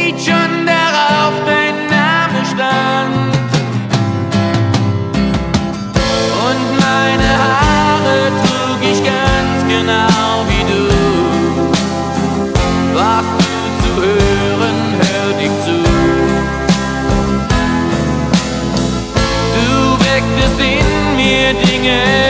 Lied schon darauf dein Name stand. Und meine Haare trug ich ganz genau wie du. Warst du zu hören, hör dich zu. Du wecktest in mir Dinge,